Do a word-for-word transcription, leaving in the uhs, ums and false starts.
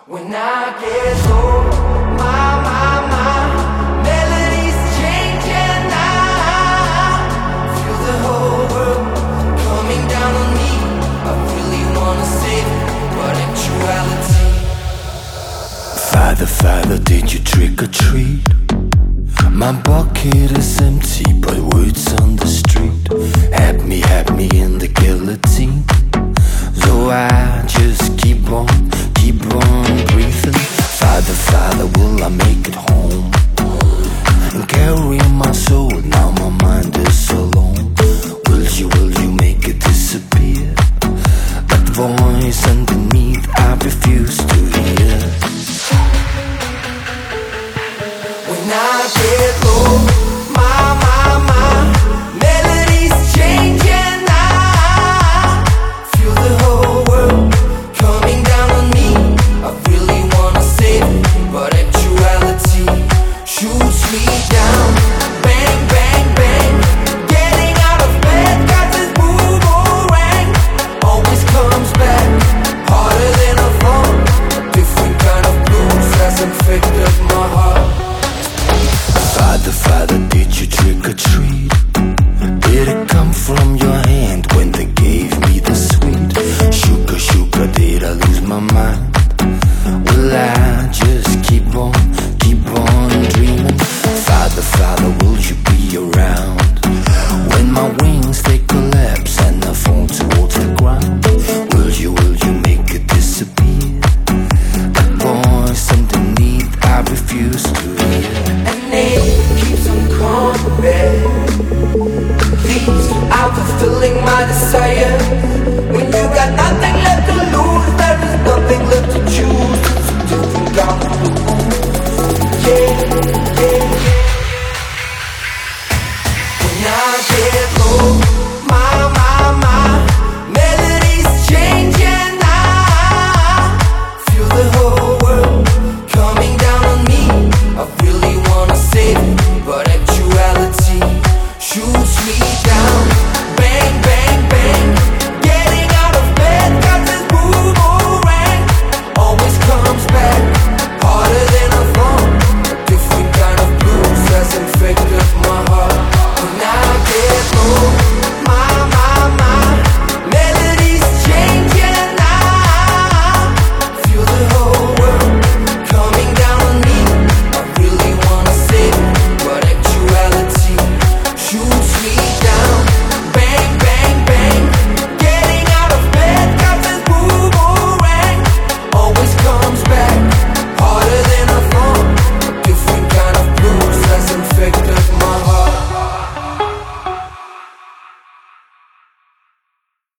When I get home, my, my, my melodies changing now. Feel the whole world coming down on me. I really wanna save it, but actuality. Father, father, did you trick or treat? My bucket is empty, but words on the street had me, had me in the guillotine. So I just keep on, keep on